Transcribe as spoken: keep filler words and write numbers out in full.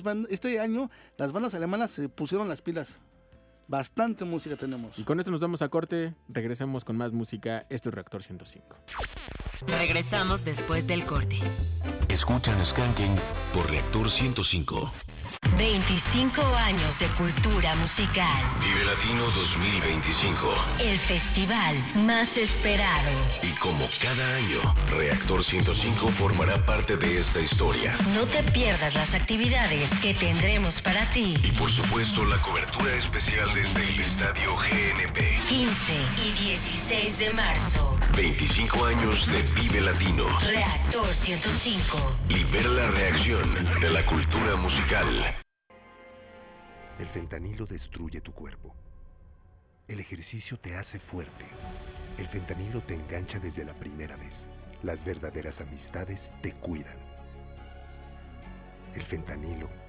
Este año las bandas alemanas se pusieron las pilas. Bastante música tenemos. Y con esto nos vamos a corte. Regresamos con más música. Esto es Reactor ciento cinco. Regresamos después del corte. Escuchan Skanking por Reactor ciento cinco. veinticinco años de cultura musical. Vive Latino dos mil veinticinco. El festival más esperado. Y como cada año, Reactor ciento cinco formará parte de esta historia. No te pierdas las actividades que tendremos para ti. Y por supuesto, la cobertura especial desde el Estadio G N P. quince y dieciséis de marzo. veinticinco años de Vive Latino. Reactor ciento cinco. Libera la reacción de la cultura musical. El fentanilo destruye tu cuerpo. El ejercicio te hace fuerte. El fentanilo te engancha desde la primera vez. Las verdaderas amistades te cuidan. El fentanilo